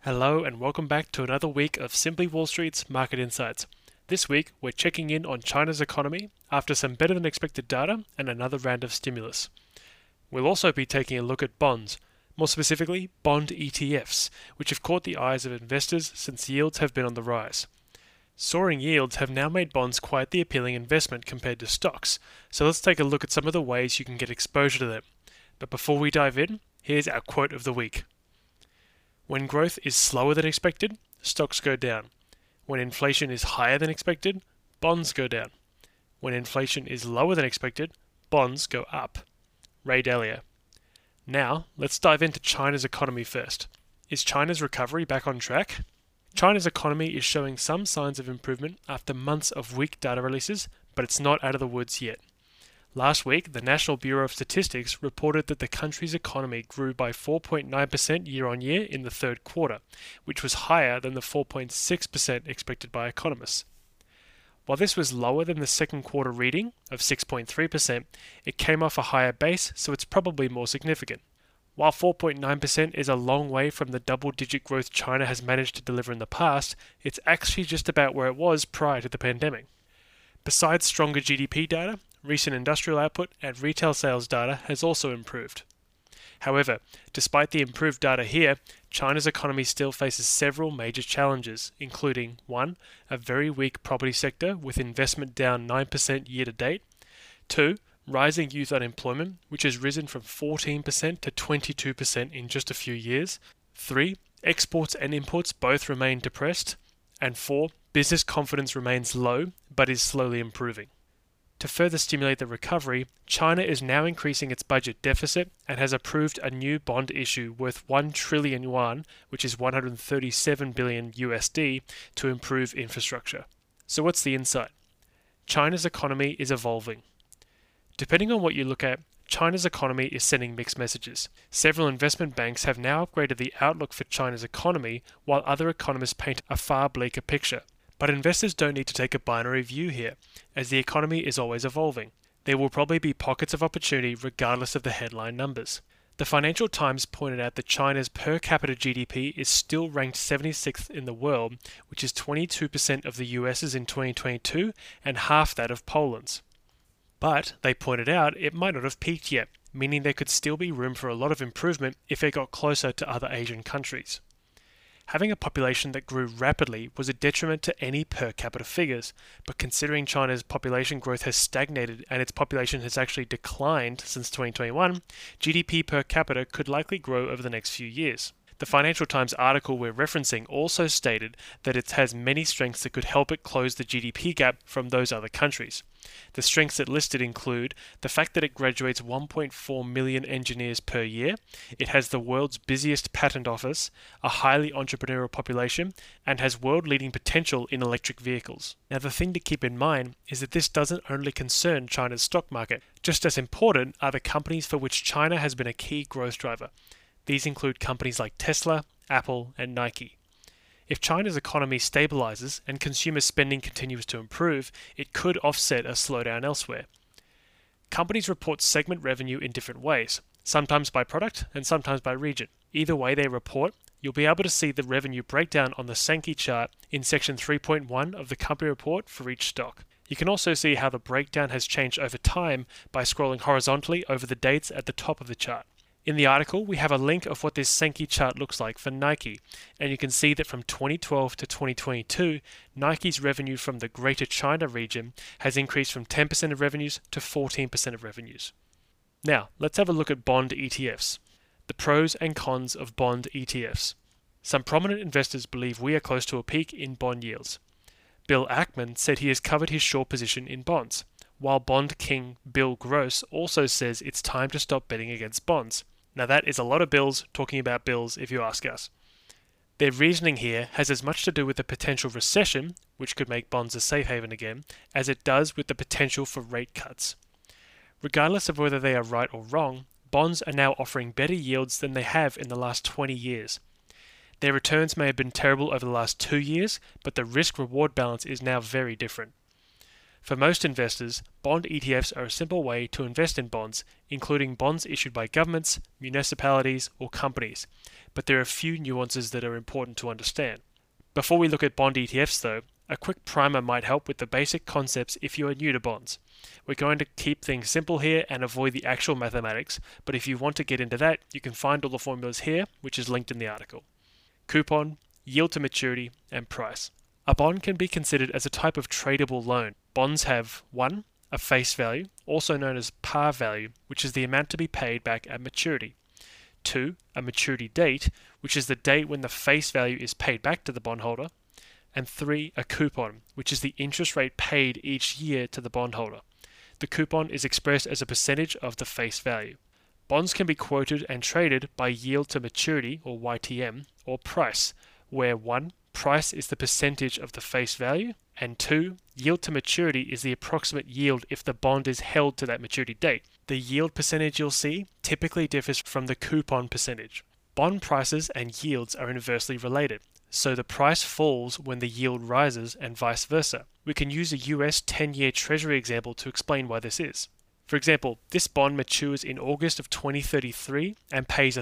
Hello and welcome back to another week of Simply Wall Street's Market Insights. This week, we're checking in on China's economy after some better than expected data and another round of stimulus. We'll also be taking a look at bonds, more specifically bond ETFs, which have caught the eyes of investors since yields have been on the rise. Soaring yields have now made bonds quite the appealing investment compared to stocks, so let's take a look at some of the ways you can get exposure to them. But before we dive in, here's our quote of the week. When growth is slower than expected, stocks go down. When inflation is higher than expected, bonds go down. When inflation is lower than expected, bonds go up. Ray Dalio. Now, let's dive into China's economy first. Is China's recovery back on track? China's economy is showing some signs of improvement after months of weak data releases, but it's not out of the woods yet. Last week, the National Bureau of Statistics reported that the country's economy grew by 4.9% year-on-year in the third quarter, which was higher than the 4.6% expected by economists. While this was lower than the second quarter reading of 6.3%, it came off a higher base, so it's probably more significant. While 4.9% is a long way from the double-digit growth China has managed to deliver in the past, it's actually just about where it was prior to the pandemic. Besides stronger GDP data, recent industrial output and retail sales data has also improved. However, despite the improved data here, China's economy still faces several major challenges, including 1. A very weak property sector with investment down 9% year to date, 2. Rising youth unemployment, which has risen from 14% to 22% in just a few years, 3. Exports and imports both remain depressed, and 4. Business confidence remains low but is slowly improving. To further stimulate the recovery, China is now increasing its budget deficit and has approved a new bond issue worth 1 trillion yuan, which is 137 billion USD, to improve infrastructure. So what's the insight? China's economy is evolving. Depending on what you look at, China's economy is sending mixed messages. Several investment banks have now upgraded the outlook for China's economy, while other economists paint a far bleaker picture. But investors don't need to take a binary view here, as the economy is always evolving. There will probably be pockets of opportunity regardless of the headline numbers. The Financial Times pointed out that China's per capita GDP is still ranked 76th in the world, which is 22% of the US's in 2022 and half that of Poland's. But, they pointed out, it might not have peaked yet, meaning there could still be room for a lot of improvement if it got closer to other Asian countries. Having a population that grew rapidly was a detriment to any per capita figures, but considering China's population growth has stagnated and its population has actually declined since 2021, GDP per capita could likely grow over the next few years. The Financial Times article we're referencing also stated that it has many strengths that could help it close the GDP gap from those other countries. The strengths it listed include the fact that it graduates 1.4 million engineers per year, it has the world's busiest patent office, a highly entrepreneurial population, and has world-leading potential in electric vehicles. Now the thing to keep in mind is that this doesn't only concern China's stock market. Just as important are the companies for which China has been a key growth driver. These include companies like Tesla, Apple, and Nike. If China's economy stabilizes and consumer spending continues to improve, it could offset a slowdown elsewhere. Companies report segment revenue in different ways, sometimes by product and sometimes by region. Either way they report, you'll be able to see the revenue breakdown on the Sankey chart in section 3.1 of the company report for each stock. You can also see how the breakdown has changed over time by scrolling horizontally over the dates at the top of the chart. In the article, we have a link of what this Sankey chart looks like for Nike, and you can see that from 2012 to 2022, Nike's revenue from the Greater China region has increased from 10% of revenues to 14% of revenues. Now, let's have a look at bond ETFs. The pros and cons of bond ETFs. Some prominent investors believe we are close to a peak in bond yields. Bill Ackman said he has covered his short position in bonds, while bond king Bill Gross also says it's time to stop betting against bonds. Now that is a lot of bills talking about bills if you ask us. Their reasoning here has as much to do with the potential recession, which could make bonds a safe haven again, as it does with the potential for rate cuts. Regardless of whether they are right or wrong, bonds are now offering better yields than they have in the last 20 years. Their returns may have been terrible over the last 2 years, but the risk-reward balance is now very different. For most investors, bond ETFs are a simple way to invest in bonds, including bonds issued by governments, municipalities, or companies. But there are a few nuances that are important to understand. Before we look at bond ETFs though, a quick primer might help with the basic concepts if you are new to bonds. We're going to keep things simple here and avoid the actual mathematics, but if you want to get into that, you can find all the formulas here, which is linked in the article. Coupon, yield to maturity, and price. A bond can be considered as a type of tradable loan. Bonds have 1. A face value, also known as par value, which is the amount to be paid back at maturity. 2. A maturity date, which is the date when the face value is paid back to the bondholder. And 3. A coupon, which is the interest rate paid each year to the bondholder. The coupon is expressed as a percentage of the face value. Bonds can be quoted and traded by yield to maturity, or YTM, or price, where 1. Price is the percentage of the face value, and 2. Yield to maturity is the approximate yield if the bond is held to that maturity date. The yield percentage you'll see typically differs from the coupon percentage. Bond prices and yields are inversely related, so the price falls when the yield rises and vice versa. We can use a US 10-year Treasury example to explain why this is. For example, this bond matures in August of 2033 and pays a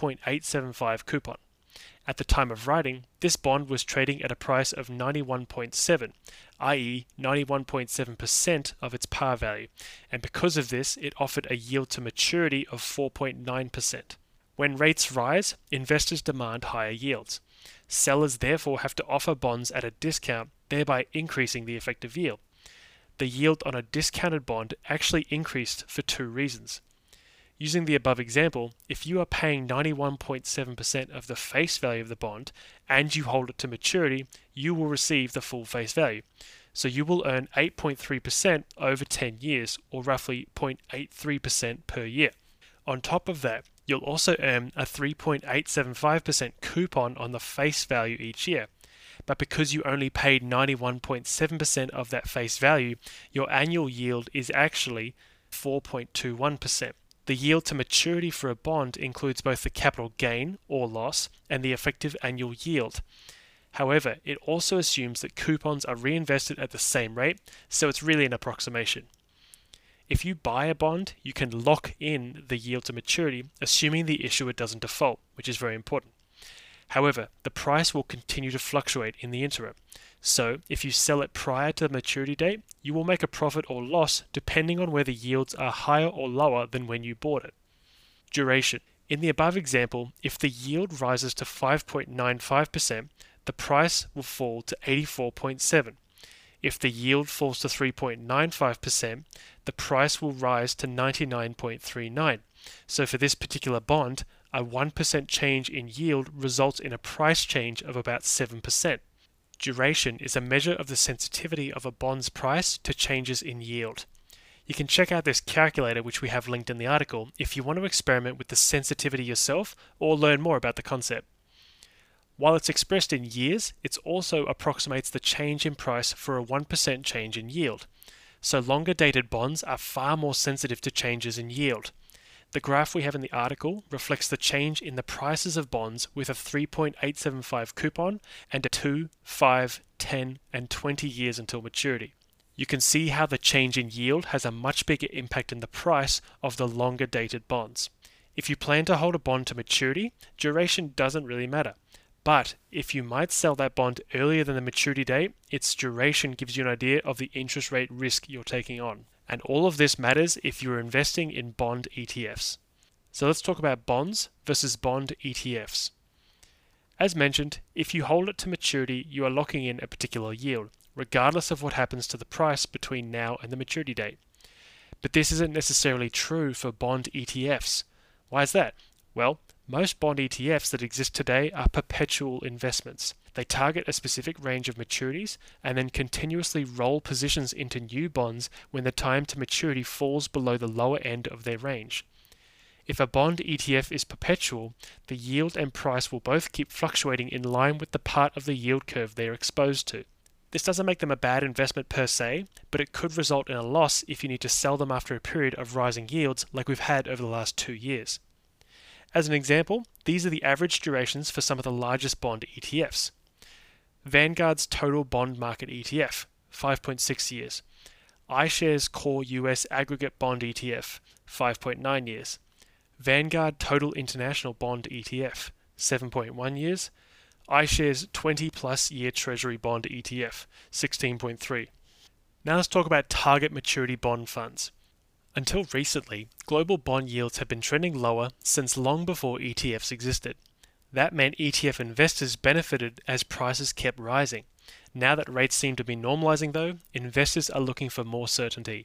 3.875 coupon. At the time of writing, this bond was trading at a price of 91.7, i.e. 91.7% of its par value, and because of this, it offered a yield to maturity of 4.9%. When rates rise, investors demand higher yields. Sellers therefore have to offer bonds at a discount, thereby increasing the effective yield. The yield on a discounted bond actually increased for 2 reasons. Using the above example, if you are paying 91.7% of the face value of the bond and you hold it to maturity, you will receive the full face value. So you will earn 8.3% over 10 years, or roughly 0.83% per year. On top of that, you'll also earn a 3.875% coupon on the face value each year. But because you only paid 91.7% of that face value, your annual yield is actually 4.21%. The yield to maturity for a bond includes both the capital gain or loss and the effective annual yield. However, it also assumes that coupons are reinvested at the same rate, so it's really an approximation. If you buy a bond, you can lock in the yield to maturity, assuming the issuer doesn't default, which is very important. However, the price will continue to fluctuate in the interim. So, if you sell it prior to the maturity date, you will make a profit or loss depending on whether yields are higher or lower than when you bought it. Duration. In the above example, if the yield rises to 5.95%, the price will fall to 84.7. If the yield falls to 3.95%, the price will rise to 99.39. So for this particular bond, a 1% change in yield results in a price change of about 7%. Duration is a measure of the sensitivity of a bond's price to changes in yield. You can check out this calculator, which we have linked in the article, if you want to experiment with the sensitivity yourself or learn more about the concept. While it's expressed in years, it also approximates the change in price for a 1% change in yield. So longer dated bonds are far more sensitive to changes in yield. The graph we have in the article reflects the change in the prices of bonds with a 3.875 coupon and a 2, 5, 10, and 20 years until maturity. You can see how the change in yield has a much bigger impact in the price of the longer dated bonds. If you plan to hold a bond to maturity, duration doesn't really matter. But if you might sell that bond earlier than the maturity date, its duration gives you an idea of the interest rate risk you're taking on. And all of this matters if you're investing in bond ETFs. So let's talk about bonds versus bond ETFs. As mentioned, if you hold it to maturity, you are locking in a particular yield, regardless of what happens to the price between now and the maturity date. But this isn't necessarily true for bond ETFs. Why is that? Well, most bond ETFs that exist today are perpetual investments. They target a specific range of maturities and then continuously roll positions into new bonds when the time to maturity falls below the lower end of their range. If a bond ETF is perpetual, the yield and price will both keep fluctuating in line with the part of the yield curve they are exposed to. This doesn't make them a bad investment per se, but it could result in a loss if you need to sell them after a period of rising yields like we've had over the last 2 years. As an example, these are the average durations for some of the largest bond ETFs. Vanguard's Total Bond Market ETF, 5.6 years. iShares Core US Aggregate Bond ETF, 5.9 years. Vanguard Total International Bond ETF, 7.1 years. iShares 20 plus year Treasury Bond ETF, 16.3. Now let's talk about target maturity bond funds. Until recently, global bond yields have been trending lower since long before ETFs existed. That meant ETF investors benefited as prices kept rising. Now that rates seem to be normalizing though, investors are looking for more certainty.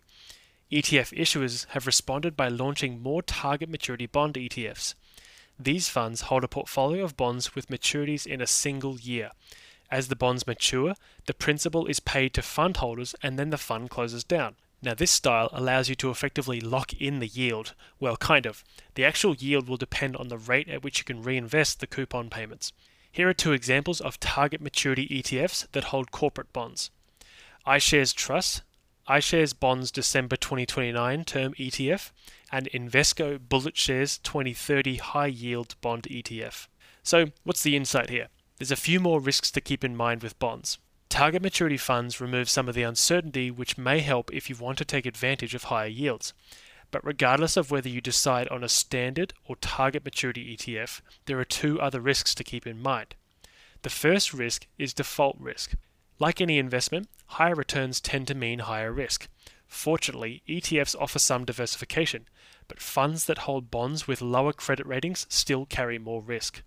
ETF issuers have responded by launching more target maturity bond ETFs. These funds hold a portfolio of bonds with maturities in a single year. As the bonds mature, the principal is paid to fund holders and then the fund closes down. Now this style allows you to effectively lock in the yield. Well, kind of. The actual yield will depend on the rate at which you can reinvest the coupon payments. Here are two examples of target maturity ETFs that hold corporate bonds. iShares Trust, iShares Bonds December 2029 Term ETF, and Invesco BulletShares 2030 High Yield Bond ETF. So, what's the insight here? There's a few more risks to keep in mind with bonds. Target maturity funds remove some of the uncertainty, which may help if you want to take advantage of higher yields. But regardless of whether you decide on a standard or target maturity ETF, there are two other risks to keep in mind. The first risk is default risk. Like any investment, higher returns tend to mean higher risk. Fortunately, ETFs offer some diversification, but funds that hold bonds with lower credit ratings still carry more risk.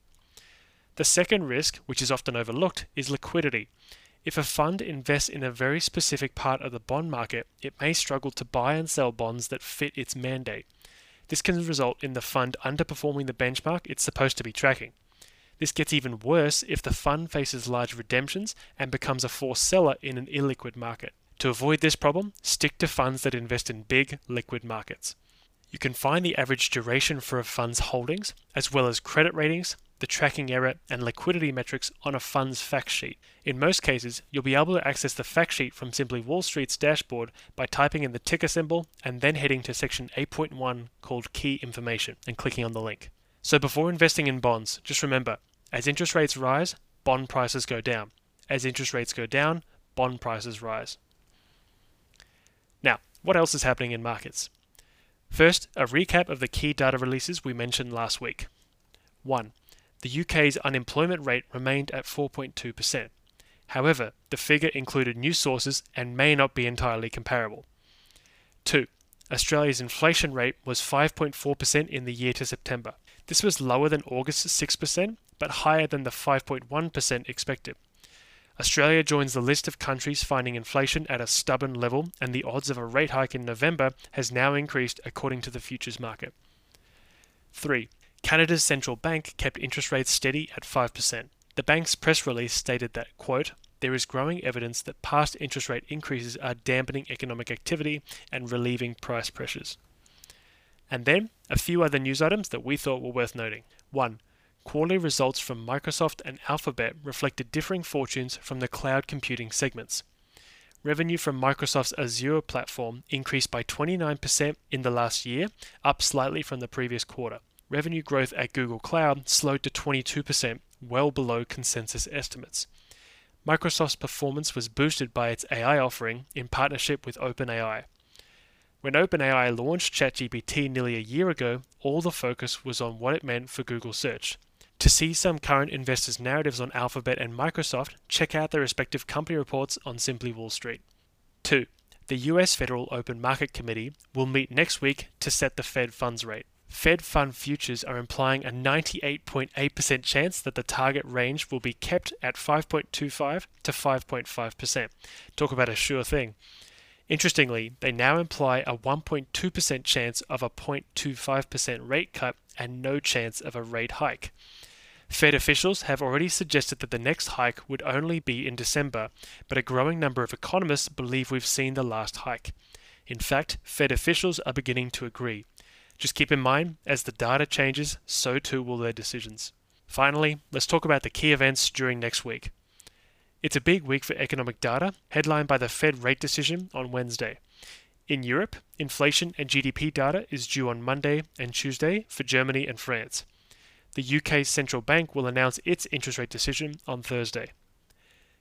The second risk, which is often overlooked, is liquidity. If a fund invests in a very specific part of the bond market, it may struggle to buy and sell bonds that fit its mandate. This can result in the fund underperforming the benchmark it's supposed to be tracking. This gets even worse if the fund faces large redemptions and becomes a forced seller in an illiquid market. To avoid this problem, stick to funds that invest in big, liquid markets. You can find the average duration for a fund's holdings, as well as credit ratings, the tracking error, and liquidity metrics on a fund's fact sheet. In most cases, you'll be able to access the fact sheet from Simply Wall Street's dashboard by typing in the ticker symbol and then heading to section 8.1 called Key Information and clicking on the link. So before investing in bonds, just remember, as interest rates rise, bond prices go down. As interest rates go down, bond prices rise. Now, what else is happening in markets? First, a recap of the key data releases we mentioned last week. 1. The UK's unemployment rate remained at 4.2%. However, the figure included new sources and may not be entirely comparable. 2. Australia's inflation rate was 5.4% in the year to September. This was lower than August's 6%, but higher than the 5.1% expected. Australia joins the list of countries finding inflation at a stubborn level, and the odds of a rate hike in November has now increased according to the futures market. 3. Canada's central bank kept interest rates steady at 5%. The bank's press release stated that, quote, there is growing evidence that past interest rate increases are dampening economic activity and relieving price pressures. And then, a few other news items that we thought were worth noting. 1. Quarterly results from Microsoft and Alphabet reflected differing fortunes from the cloud computing segments. Revenue from Microsoft's Azure platform increased by 29% in the last year, up slightly from the previous quarter. Revenue growth at Google Cloud slowed to 22%, well below consensus estimates. Microsoft's performance was boosted by its AI offering in partnership with OpenAI. When OpenAI launched ChatGPT nearly a year ago, all the focus was on what it meant for Google Search. To see some current investors' narratives on Alphabet and Microsoft, check out their respective company reports on Simply Wall Street. 2. The US Federal Open Market Committee will meet next week to set the Fed funds rate. Fed fund futures are implying a 98.8% chance that the target range will be kept at 5.25 to 5.5%. Talk about a sure thing. Interestingly, they now imply a 1.2% chance of a 0.25% rate cut and no chance of a rate hike. Fed officials have already suggested that the next hike would only be in December, but a growing number of economists believe we've seen the last hike. In fact, Fed officials are beginning to agree. Just keep in mind, as the data changes, so too will their decisions. Finally, let's talk about the key events during next week. It's a big week for economic data, headlined by the Fed rate decision on Wednesday. In Europe, inflation and GDP data is due on Monday and Tuesday for Germany and France. The UK's central bank will announce its interest rate decision on Thursday.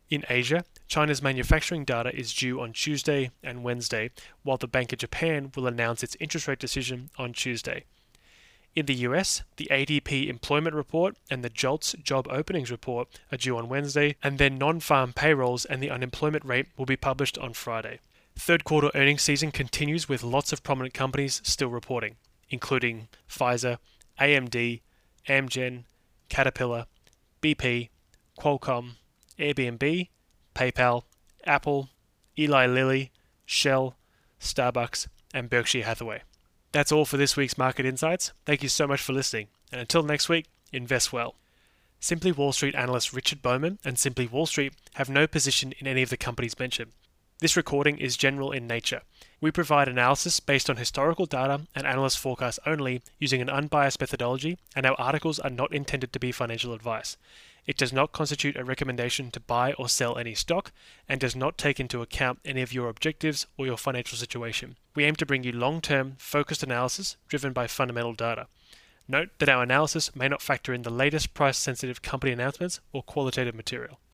In Asia, China's manufacturing data is due on Tuesday and Wednesday, while the Bank of Japan will announce its interest rate decision on Tuesday. In the US, the ADP employment report and the JOLTS job openings report are due on Wednesday, and then non-farm payrolls and the unemployment rate will be published on Friday. Third quarter earnings season continues with lots of prominent companies still reporting, including Pfizer, AMD, Amgen, Caterpillar, BP, Qualcomm, Airbnb, PayPal, Apple, Eli Lilly, Shell, Starbucks, and Berkshire Hathaway. That's all for this week's Market Insights. Thank you so much for listening, and until next week, invest well. Simply Wall Street analyst Richard Bowman and Simply Wall Street have no position in any of the companies mentioned. This recording is general in nature. We provide analysis based on historical data and analyst forecasts only using an unbiased methodology, and our articles are not intended to be financial advice. It does not constitute a recommendation to buy or sell any stock and does not take into account any of your objectives or your financial situation. We aim to bring you long-term, focused analysis driven by fundamental data. Note that our analysis may not factor in the latest price-sensitive company announcements or qualitative material.